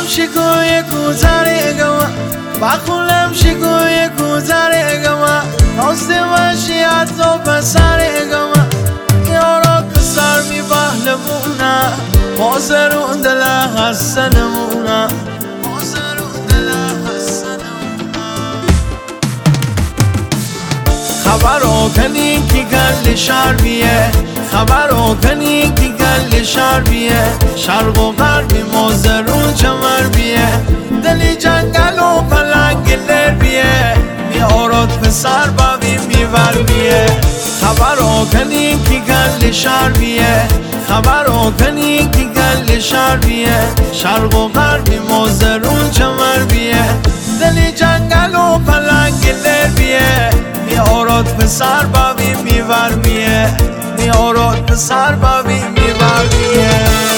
شکوی کوتره گما بخونم شکوی کوتره گما نازده باشی حتی پسره گما یارا کسر می بحلمونا بازرون دل حسنمونا خبرو کنی کی گل شربیه خبرو کنی کی گل شربیه شرق و غربی مازرون چمر بیه دلی جنگل و پلنگ لربیه میارات پسر بابی میور بیه خبرو کنی کی گل شربیه خبرو کنی کی گل شربیه شرق و غربی مازرون چمر بیه دلی جنگل و پلنگ لربیه میارات پسر بابی میور میه میارات پسر بابی میور میه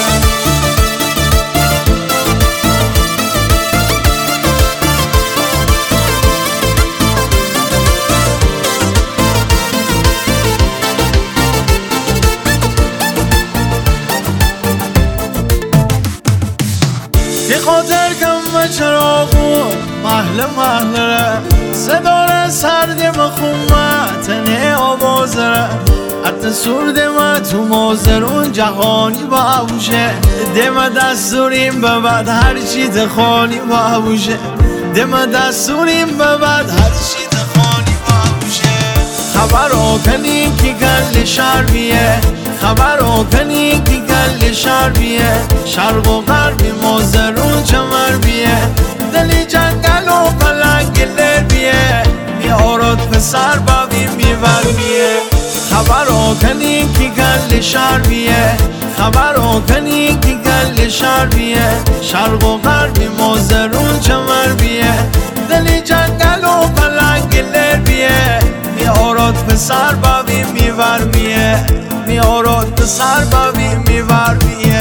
خاطر کم چراغو محله صدار سرد مخومت نه آوازره حتی سرد ما تو مازرون جهانی باوشه دم دستوریم به بعد هر چی تخوانی باوشه دم دستوریم به بعد هر چی تخوانی باوشه خبرو کنی کی گل شربیه خبرو کنی کی گل شربیه شرق و غربی مازرون چمر بیه دلی جنگل و پلنگ لربیه میارات پسر بابی میور بیه خبرو کنی کی گل شربیه خبرو کنی کی گل شربیه شرق و غربی مازرون چمر بیه دلی جنگل و پلنگ لربیه میارات پسر بابی میور میه میارات پسر بابی میور میه